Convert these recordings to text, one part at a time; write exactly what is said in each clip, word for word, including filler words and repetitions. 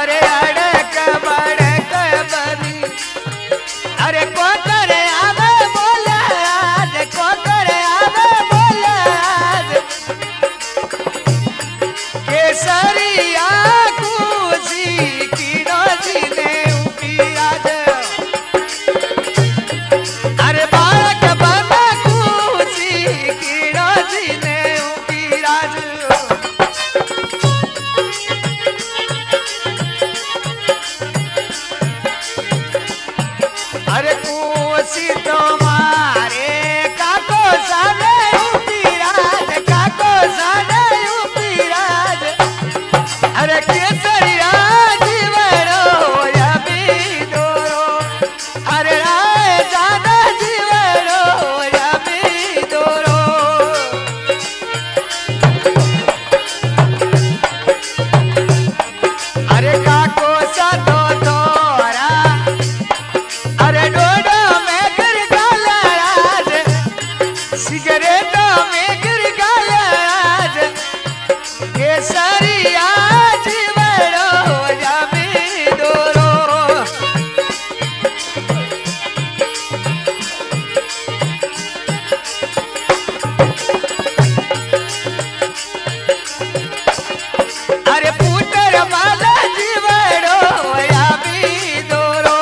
अरे अड़क बड़क बनी अरे को करे आवे बोले आज को करे आवे बोले आज केसरिया कुसी कीड़ो जी ने उपीराज अरे बालक बना कुसी कीड़ो जी ने उपीराज अरे कुसी तुम्हारे काको सारे उपीराज काको सारे उपीराज अरे केसरिया जीवरो या बीदोरो अरे राय जाना जीवरो या बीदोरो अरे काको सा दो तोरा अरे डोडो में गिर गालाज सिगरेट में गिर गालाज केसरिया जीवरो या बीदोरो अरे पुटर वाला जीवरो या बीदोरो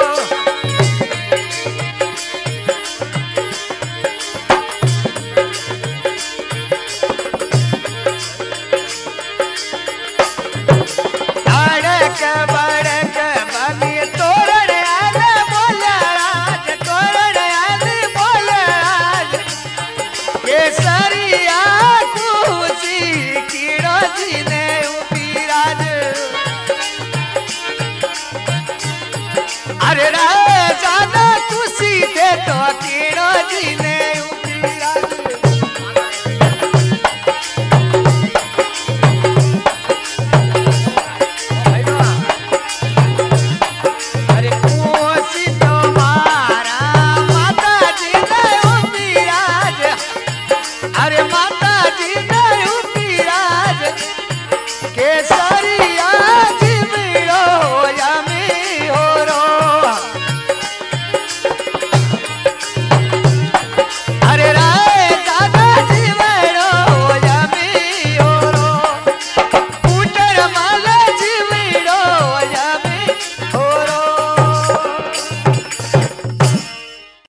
अड़क बड़क बनी तोरण आले बोले राज तोरण आले बोले राज केसरिया कुसी कीड़ो जी ने उपीराज अरे राय जाना कुसी दे तो कीड़ो जी ने उपीराज अरे कुसी तुम्हारा माता जी ने उपीराज अरे माता जी ने